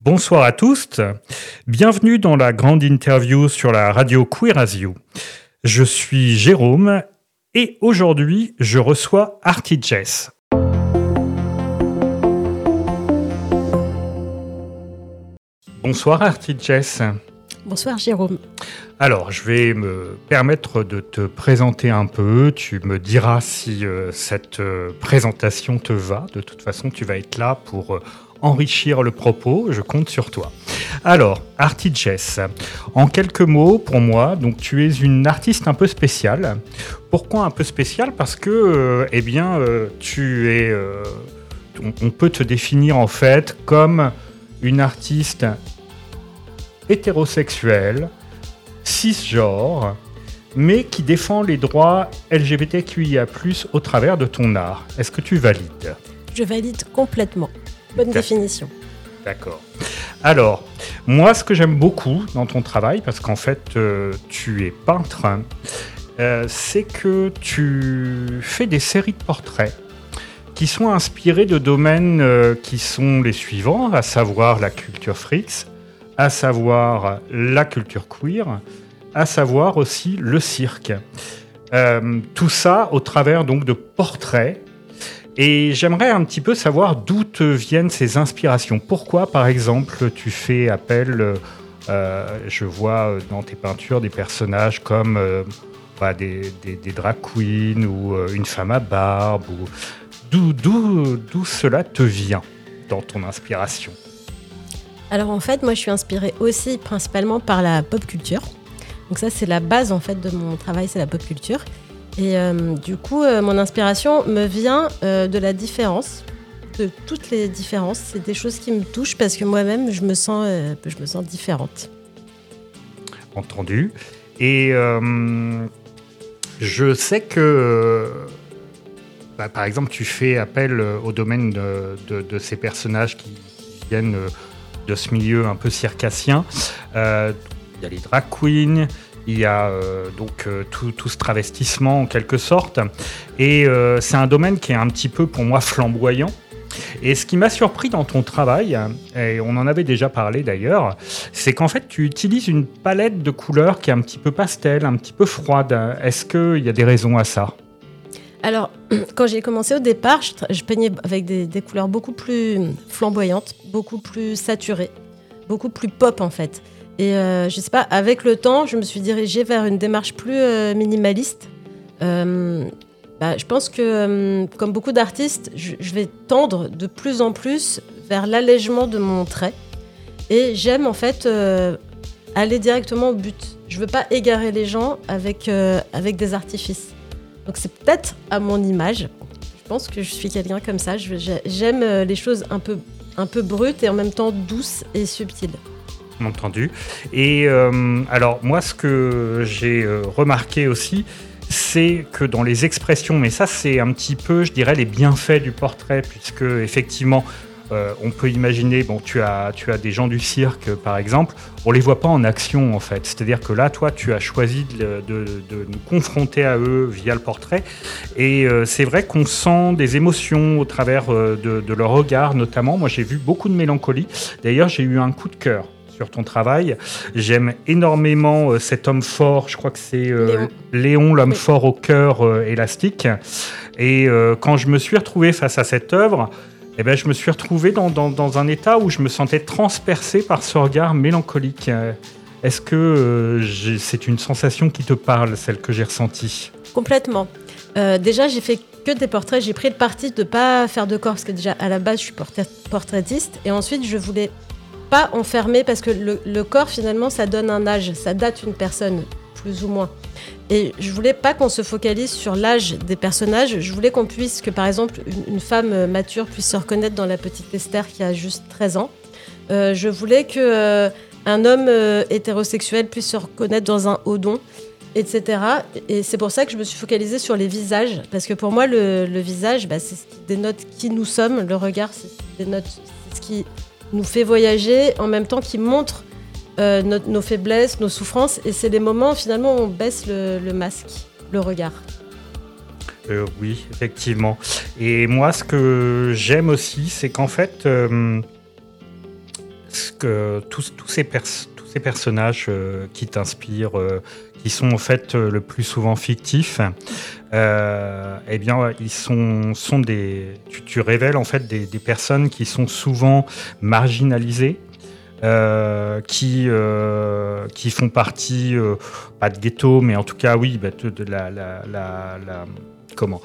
Bonsoir à tous, bienvenue dans la grande interview sur la radio Queerasio. Je suis Jérôme et aujourd'hui je reçois Artie Jess. Bonsoir Artie Jess. Bonsoir Jérôme. Alors, je vais me permettre de te présenter un peu. Tu me diras si cette présentation te va. De toute façon, tu vas être là pour enrichir le propos. Je compte sur toi. Alors, Artie Jess, en quelques mots, pour moi, donc tu es une artiste un peu spéciale. Pourquoi un peu spéciale ? Parce que, tu es... on peut te définir en fait comme une artiste hétérosexuelle, cisgenre, mais qui défend les droits LGBTQIA+, au travers de ton art. Est-ce que tu valides ? Je valide complètement. Bonne définition. D'accord. Alors, moi, ce que j'aime beaucoup dans ton travail, parce qu'en fait, tu es peintre, c'est que tu fais des séries de portraits qui sont inspirés de domaines qui sont les suivants, à savoir la culture freaks, à savoir la culture queer, à savoir aussi le cirque. Tout ça au travers donc de portraits. Et j'aimerais un petit peu savoir d'où te viennent ces inspirations. Pourquoi, par exemple, tu fais appel, je vois dans tes peintures des personnages comme des drag queens ou une femme à barbe. D'où cela te vient dans ton inspiration ? Alors en fait, moi je suis inspirée aussi principalement par la pop culture. Donc ça c'est la base en fait de mon travail, c'est la pop culture. Et du coup, mon inspiration me vient de la différence, de toutes les différences. C'est des choses qui me touchent parce que moi-même je me sens différente. Entendu. Et je sais que, par exemple, tu fais appel au domaine de ces personnages qui viennent de ce milieu un peu circassien. Il y a les drag queens, il y a tout ce travestissement en quelque sorte. Et c'est un domaine qui est un petit peu pour moi flamboyant. Et ce qui m'a surpris dans ton travail, et on en avait déjà parlé d'ailleurs, c'est qu'en fait tu utilises une palette de couleurs qui est un petit peu pastel, un petit peu froide. Est-ce qu'il y a des raisons à ça ? Alors, quand j'ai commencé au départ, je peignais avec des couleurs beaucoup plus flamboyantes, beaucoup plus saturées, beaucoup plus pop en fait. Et je sais pas, avec le temps, je me suis dirigée vers une démarche plus minimaliste. Je pense que, comme beaucoup d'artistes, je vais tendre de plus en plus vers l'allègement de mon trait. Et j'aime en fait aller directement au but. Je veux pas égarer les gens avec des artifices. Donc c'est peut-être à mon image. Je pense que je suis quelqu'un comme ça. J'aime les choses un peu brutes et en même temps douces et subtiles. Entendu. Et alors moi, ce que j'ai remarqué aussi, c'est que dans les expressions, mais ça c'est un petit peu, je dirais, les bienfaits du portrait, puisque effectivement, on peut imaginer, tu as des gens du cirque par exemple, on les voit pas en action en fait. C'est-à-dire que là, toi, tu as choisi de nous confronter à eux via le portrait. Et c'est vrai qu'on sent des émotions au travers de leur regard, notamment. Moi, j'ai vu beaucoup de mélancolie. D'ailleurs, j'ai eu un coup de cœur sur ton travail. J'aime énormément cet homme fort, je crois que c'est Léon, l'homme fort au cœur élastique. Et quand je me suis retrouvé face à cette œuvre, je me suis retrouvé dans un état où je me sentais transpercé par ce regard mélancolique. Est-ce que c'est une sensation qui te parle, celle que j'ai ressentie ? Complètement. Déjà, j'ai fait que des portraits. J'ai pris le parti de ne pas faire de corps, parce que déjà, à la base, je suis portraitiste. Et ensuite, je voulais pas enfermer, parce que le corps, finalement, ça donne un âge. Ça date une personne, plus ou moins. Et je voulais pas qu'on se focalise sur l'âge des personnages. Je voulais que par exemple, une femme mature puisse se reconnaître dans la petite Esther qui a juste 13 ans. Je voulais qu'un homme hétérosexuel puisse se reconnaître dans un Odon, etc. Et c'est pour ça que je me suis focalisée sur les visages. Parce que pour moi, le visage, c'est ce qui dénote qui nous sommes. Le regard, c'est ce qui nous fait voyager, en même temps qui montre nos faiblesses, nos souffrances, et c'est les moments finalement où on baisse le masque, le regard. Oui, effectivement. Et moi, ce que j'aime aussi, c'est qu'en fait, tous ces personnages qui t'inspirent, qui sont en fait le plus souvent fictifs, eh bien, ils sont des. Tu révèles en fait des personnes qui sont souvent marginalisées. Qui font partie, pas de ghetto, mais en tout cas, oui, de comment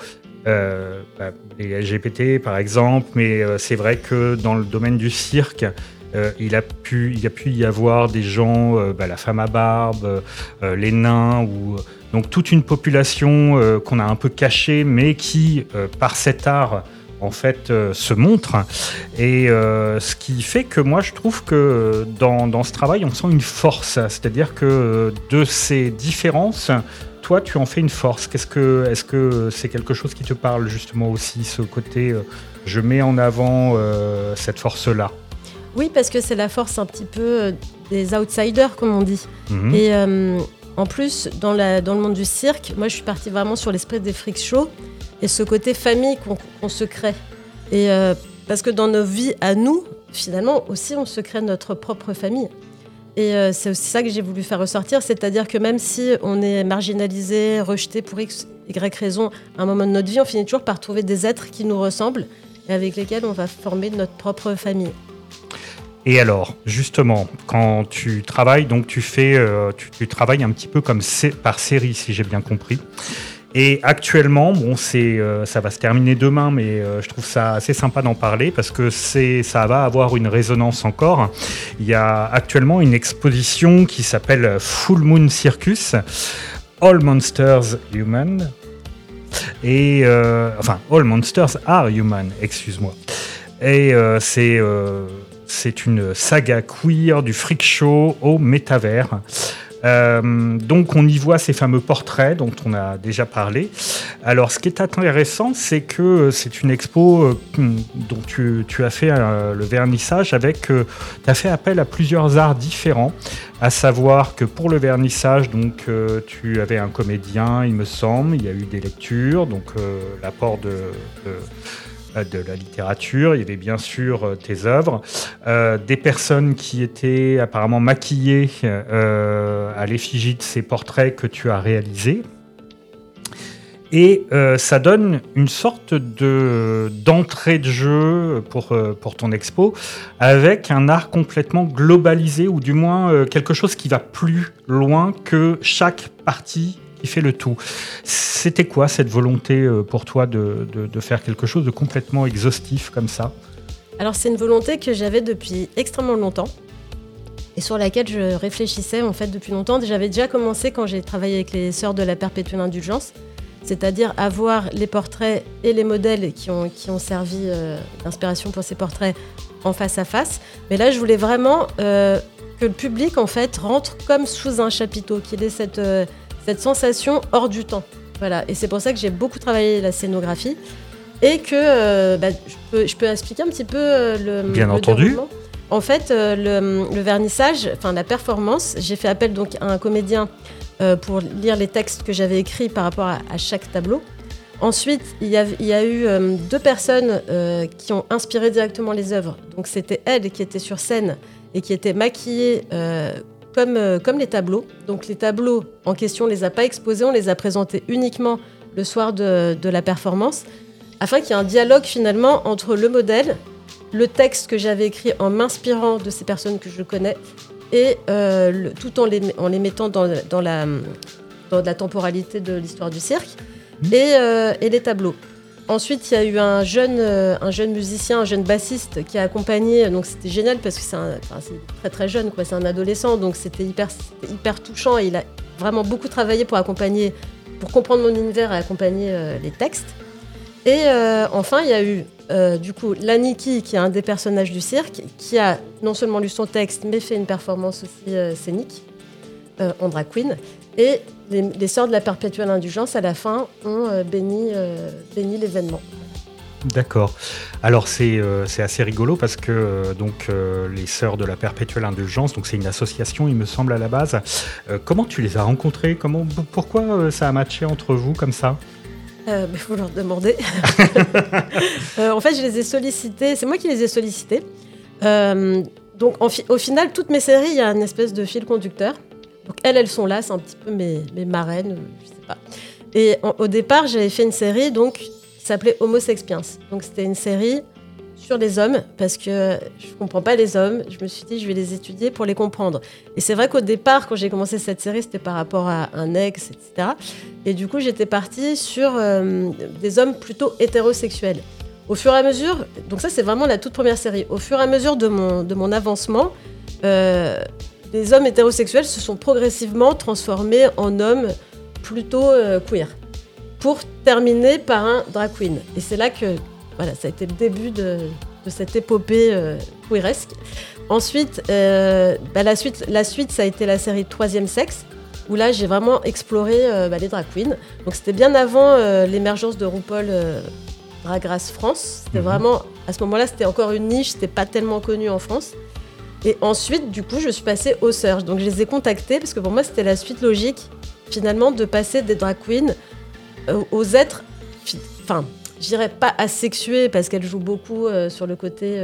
les LGBT, par exemple, mais c'est vrai que dans le domaine du cirque, il a pu y avoir des gens, la femme à barbe, les nains, donc toute une population qu'on a un peu cachée, mais qui, par cet art, en fait, se montre. Et ce qui fait que moi, je trouve que dans ce travail, on sent une force. C'est-à-dire que de ces différences, toi, tu en fais une force. Est-ce que c'est quelque chose qui te parle, justement, aussi, ce côté, je mets en avant cette force-là? Oui, parce que c'est la force un petit peu des outsiders, comme on dit. Mmh. Et en plus, dans le monde du cirque, moi, je suis partie vraiment sur l'esprit des freak shows et ce côté famille qu'on se crée. Et parce que dans nos vies à nous, finalement, aussi, on se crée notre propre famille. Et c'est aussi ça que j'ai voulu faire ressortir, c'est-à-dire que même si on est marginalisé, rejeté pour X, Y raison, à un moment de notre vie, on finit toujours par trouver des êtres qui nous ressemblent et avec lesquels on va former notre propre famille. Et alors, justement, quand tu travailles, donc tu travailles un petit peu comme par série, si j'ai bien compris. Et actuellement, ça va se terminer demain, mais je trouve ça assez sympa d'en parler parce que ça va avoir une résonance encore. Il y a actuellement une exposition qui s'appelle Full Moon Circus, All Monsters Human. Et All Monsters Are Human, excuse-moi. Et c'est une saga queer du freak show au métavers. Donc on y voit ces fameux portraits dont on a déjà parlé. Alors ce qui est intéressant, c'est que c'est une expo dont tu as fait le vernissage avec, tu as fait appel à plusieurs arts différents, à savoir que pour le vernissage, donc tu avais un comédien, il me semble, il y a eu des lectures, donc l'apport de la littérature, il y avait bien sûr tes œuvres, des personnes qui étaient apparemment maquillées à l'effigie de ces portraits que tu as réalisés. Et ça donne une sorte d'entrée de jeu pour ton expo, avec un art complètement globalisé, ou du moins quelque chose qui va plus loin que chaque partie qui fait le tout. C'était quoi cette volonté pour toi de faire quelque chose de complètement exhaustif comme ça ? Alors c'est une volonté que j'avais depuis extrêmement longtemps et sur laquelle je réfléchissais en fait depuis longtemps. J'avais déjà commencé quand j'ai travaillé avec les Sœurs de la Perpétuelle Indulgence, c'est-à-dire avoir les portraits et les modèles qui ont servi d'inspiration pour ces portraits en face à face. Mais là je voulais vraiment que le public en fait rentre comme sous un chapiteau, qu'il ait cette sensation hors du temps. Voilà. Et c'est pour ça que j'ai beaucoup travaillé la scénographie et que je peux expliquer un petit peu Bien entendu. Déroulement. En fait, le vernissage, enfin la performance, j'ai fait appel donc à un comédien pour lire les textes que j'avais écrits par rapport à chaque tableau. Ensuite, il y a eu 2 personnes qui ont inspiré directement les œuvres. Donc c'était elles qui étaient sur scène et qui étaient maquillées comme les tableaux. Donc les tableaux en question, on ne les a pas exposés, on les a présentés uniquement le soir de la performance, afin qu'il y ait un dialogue finalement entre le modèle, le texte que j'avais écrit en m'inspirant de ces personnes que je connais, et tout en les mettant dans la temporalité de l'histoire du cirque, et les tableaux. Ensuite, il y a eu un jeune musicien, un jeune bassiste qui a accompagné. Donc c'était génial parce que c'est très très jeune, quoi. C'est un adolescent, donc c'était hyper touchant. Et il a vraiment beaucoup travaillé pour pour comprendre mon univers et accompagner les textes. Et enfin, il y a eu du coup Laniki, qui est un des personnages du cirque, qui a non seulement lu son texte, mais fait une performance aussi scénique en drag queen. Et les Sœurs de la Perpétuelle Indulgence, à la fin, ont béni l'événement. D'accord. Alors c'est assez rigolo parce que les Sœurs de la Perpétuelle Indulgence, donc c'est une association, il me semble, à la base. Comment tu les as rencontrées ? Pourquoi ça a matché entre vous comme ça ? Il faut leur demander. En fait, je les ai sollicités. C'est moi qui les ai sollicités. Donc, au final, toutes mes séries, il y a une espèce de fil conducteur. Donc, elles sont là, c'est un petit peu mes marraines, je sais pas. Et au départ, j'avais fait une série donc, qui s'appelait Homo Sapiens. Donc, c'était une série sur les hommes, parce que je ne comprends pas les hommes. Je me suis dit, je vais les étudier pour les comprendre. Et c'est vrai qu'au départ, quand j'ai commencé cette série, c'était par rapport à un ex, etc. Et du coup, j'étais partie sur des hommes plutôt hétérosexuels. Au fur et à mesure, donc ça, c'est vraiment la toute première série. Au fur et à mesure de mon avancement, les hommes hétérosexuels se sont progressivement transformés en hommes plutôt queer, pour terminer par un drag queen. Et c'est là que voilà, ça a été le début de cette épopée queeresque. Ensuite, la suite, ça a été la série Troisième Sexe, où là, j'ai vraiment exploré les drag queens. Donc, c'était bien avant l'émergence de RuPaul Drag Race France. C'était vraiment, à ce moment-là, c'était encore une niche, c'était pas tellement connu en France. Et ensuite, du coup, je suis passée aux Sœurs. Donc, je les ai contactées, parce que pour moi, c'était la suite logique, finalement, de passer des drag queens aux êtres... Enfin... Je dirais pas asexuées parce qu'elles jouent beaucoup sur le côté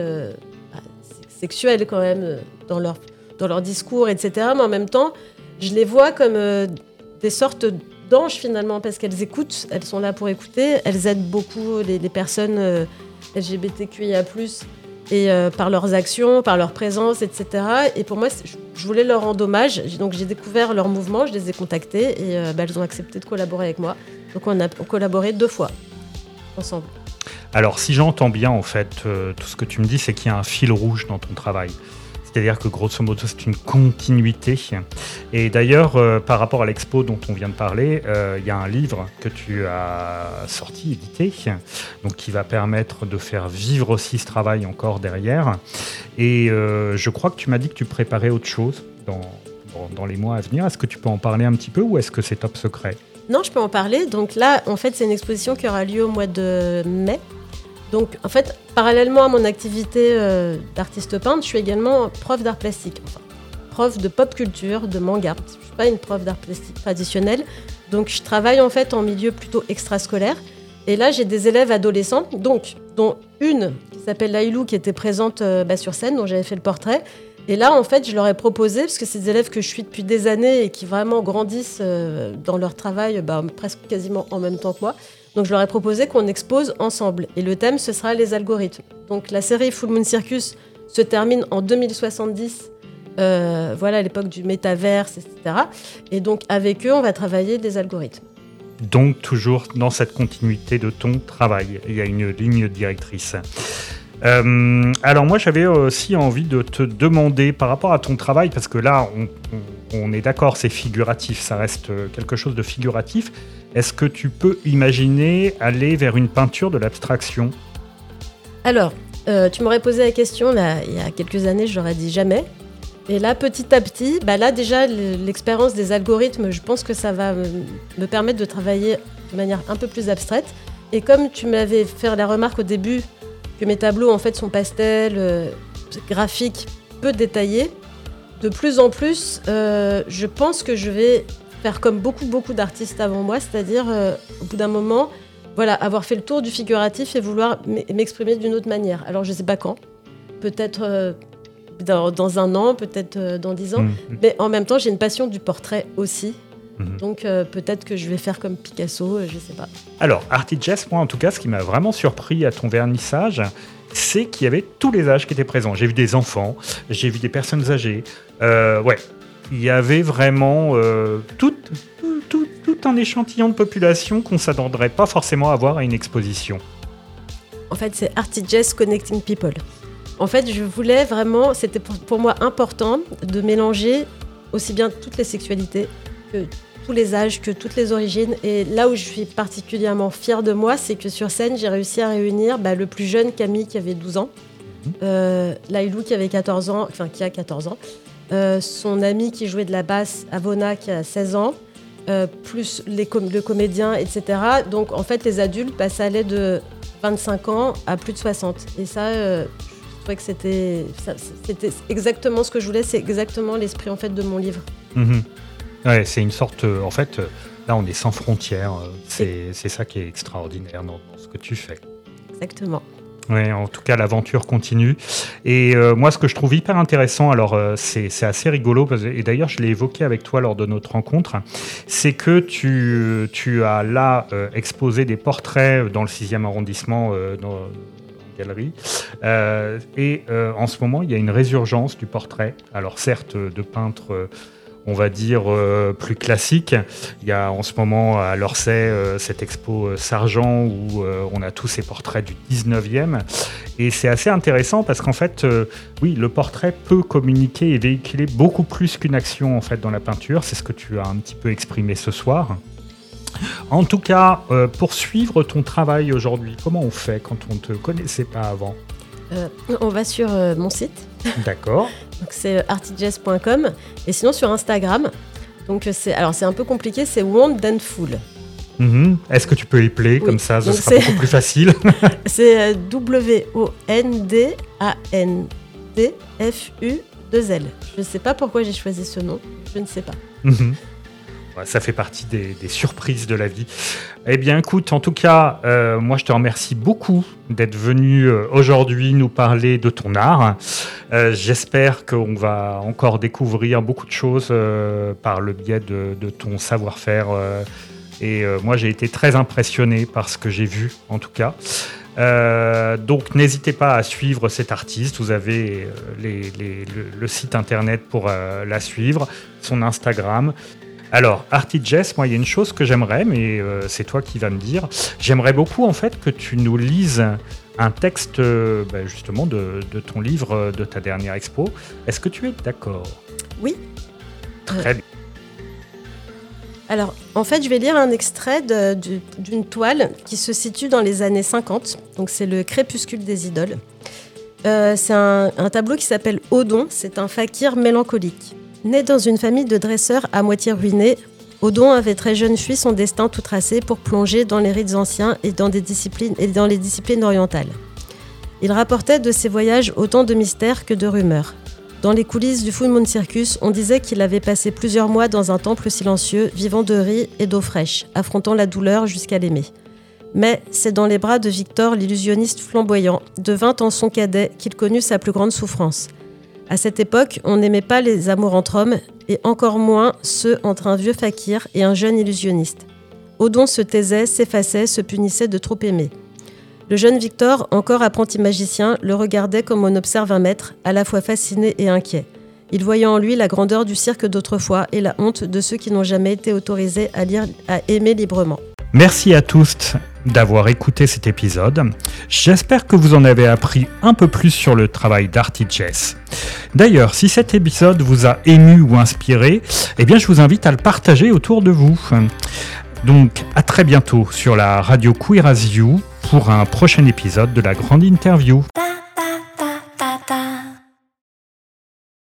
sexuel quand même dans leur discours, etc. Mais en même temps, je les vois comme des sortes d'anges finalement parce qu'elles écoutent, elles sont là pour écouter, elles aident beaucoup les personnes LGBTQIA+, et par leurs actions, par leur présence, etc. Et pour moi, je voulais leur rendre hommage. Donc j'ai découvert leur mouvement, je les ai contactées et elles ont accepté de collaborer avec moi. Donc on a collaboré 2 fois. Ensemble. Alors, si j'entends bien, en fait, tout ce que tu me dis, c'est qu'il y a un fil rouge dans ton travail. C'est-à-dire que, grosso modo, c'est une continuité. Et d'ailleurs, par rapport à l'expo dont on vient de parler, il y a un livre que tu as sorti, édité, donc qui va permettre de faire vivre aussi ce travail encore derrière. Et je crois que tu m'as dit que tu préparais autre chose dans les mois à venir. Est-ce que tu peux en parler un petit peu ou est-ce que c'est top secret ? Non, je peux en parler. Donc là, en fait, c'est une exposition qui aura lieu au mois de mai. Donc, en fait, parallèlement à mon activité d'artiste peintre, je suis également prof d'art plastique. Enfin, prof de pop culture, de manga. Je ne suis pas une prof d'art plastique traditionnelle. Donc, je travaille en fait en milieu plutôt extrascolaire. Et là, j'ai des élèves adolescents, donc, dont une qui s'appelle Laïlou, qui était présente sur scène, dont j'avais fait le portrait. Et là, en fait, je leur ai proposé, parce que c'est des élèves que je suis depuis des années et qui vraiment grandissent dans leur travail presque quasiment en même temps que moi. Donc, je leur ai proposé qu'on expose ensemble. Et le thème, ce sera les algorithmes. Donc, la série Full Moon Circus se termine en 2070, à l'époque du métaverse, etc. Et donc, avec eux, on va travailler des algorithmes. Donc, toujours dans cette continuité de ton travail, il y a une ligne directrice. Alors moi j'avais aussi envie de te demander par rapport à ton travail, parce que là on est d'accord, c'est figuratif, ça reste quelque chose de figuratif. Est-ce que tu peux imaginer aller vers une peinture de l'abstraction ? Alors, tu m'aurais posé la question là, il y a quelques années, j'aurais dit jamais. Et là, petit à petit, là déjà l'expérience des algorithmes, je pense que ça va me permettre de travailler de manière un peu plus abstraite. Et comme tu m'avais fait la remarque au début, que mes tableaux en fait sont pastels, graphiques, peu détaillés. De plus en plus, je pense que je vais faire comme beaucoup d'artistes avant moi, c'est-à-dire au bout d'un moment, avoir fait le tour du figuratif et vouloir m'exprimer d'une autre manière. Alors je ne sais pas quand, peut-être dans 1 an, peut-être dans 10 ans, mais en même temps j'ai une passion du portrait aussi. Donc peut-être que je vais faire comme Picasso, je ne sais pas. Alors, ArtiJess, moi en tout cas, ce qui m'a vraiment surpris à ton vernissage, c'est qu'il y avait tous les âges qui étaient présents. J'ai vu des enfants, j'ai vu des personnes âgées. Il y avait vraiment tout un échantillon de population qu'on ne s'attendrait pas forcément à voir à une exposition. En fait, c'est ArtiJess Connecting People. En fait, je voulais vraiment, c'était pour moi important de mélanger aussi bien toutes les sexualités que tous les âges, que toutes les origines. Et là où je suis particulièrement fière de moi, c'est que sur scène, j'ai réussi à réunir le plus jeune Camille qui avait 12 ans, Laïlou qui avait 14 ans, enfin qui a 14 ans, son ami qui jouait de la basse, Avona, qui a 16 ans, plus le comédien, etc. Donc en fait, les adultes, ça allait de 25 ans à plus de 60. Et ça, je trouvais que c'était exactement ce que je voulais, c'est exactement l'esprit en fait de mon livre. Ouais, c'est une sorte, là on est sans frontières, c'est ça qui est extraordinaire dans ce que tu fais. Exactement. Ouais, en tout cas, l'aventure continue. Et moi, ce que je trouve hyper intéressant, alors c'est assez rigolo, et d'ailleurs, je l'ai évoqué avec toi lors de notre rencontre, c'est que tu as là exposé des portraits dans le 6e arrondissement, dans la galerie. Et en ce moment, il y a une résurgence du portrait. Alors certes, de peintres... on va dire plus classique. Il y a en ce moment à l'Orsay cette expo Sargent où on a tous ces portraits du 19e. Et c'est assez intéressant parce qu'en fait, oui, le portrait peut communiquer et véhiculer beaucoup plus qu'une action en fait, dans la peinture. C'est ce que tu as un petit peu exprimé ce soir. En tout cas, pour suivre ton travail aujourd'hui, comment on fait quand on ne te connaissait pas avant ? On va sur mon site. D'accord. Donc c'est artijess.com et sinon sur Instagram. Donc c'est un peu compliqué, c'est Wondandful. Est-ce que tu peux épeler comme ça donc sera beaucoup plus facile. C'est WONDANDFU2L. Je ne sais pas pourquoi j'ai choisi ce nom, je ne sais pas. Ça fait partie des surprises de la vie. Eh bien, écoute, en tout cas, moi, je te remercie beaucoup d'être venu aujourd'hui nous parler de ton art. J'espère qu'on va encore découvrir beaucoup de choses par le biais de ton savoir-faire. Et moi, j'ai été très impressionné par ce que j'ai vu, en tout cas. Donc, n'hésitez pas à suivre cet artiste. Vous avez le site internet pour la suivre, son Instagram. Alors, Artijess, moi, il y a une chose que j'aimerais, mais c'est toi qui vas me dire. J'aimerais beaucoup, en fait, que tu nous lises un texte, justement, de ton livre, de ta dernière expo. Est-ce que tu es d'accord ? Oui. Très bien. Alors, en fait, je vais lire un extrait d'une toile qui se situe dans les années 50. Donc, c'est le Crépuscule des idoles. C'est un tableau qui s'appelle Odon. C'est un fakir mélancolique. Né dans une famille de dresseurs à moitié ruinée, Odon avait très jeune fui son destin tout tracé pour plonger dans les rites anciens et dans les disciplines orientales. Il rapportait de ses voyages autant de mystères que de rumeurs. Dans les coulisses du Full Moon Circus, on disait qu'il avait passé plusieurs mois dans un temple silencieux, vivant de riz et d'eau fraîche, affrontant la douleur jusqu'à l'aimer. Mais c'est dans les bras de Victor, l'illusionniste flamboyant, de 20 ans son cadet, qu'il connut sa plus grande souffrance. À cette époque, on n'aimait pas les amours entre hommes, et encore moins ceux entre un vieux fakir et un jeune illusionniste. Odon se taisait, s'effaçait, se punissait de trop aimer. Le jeune Victor, encore apprenti magicien, le regardait comme on observe un maître, à la fois fasciné et inquiet. Il voyait en lui la grandeur du cirque d'autrefois et la honte de ceux qui n'ont jamais été autorisés à aimer librement. Merci à tous d'avoir écouté cet épisode. J'espère que vous en avez appris un peu plus sur le travail d'Artijess. D'ailleurs, si cet épisode vous a ému ou inspiré, eh bien je vous invite à le partager autour de vous. Donc, à très bientôt sur la radio Queer as You pour un prochain épisode de la grande interview.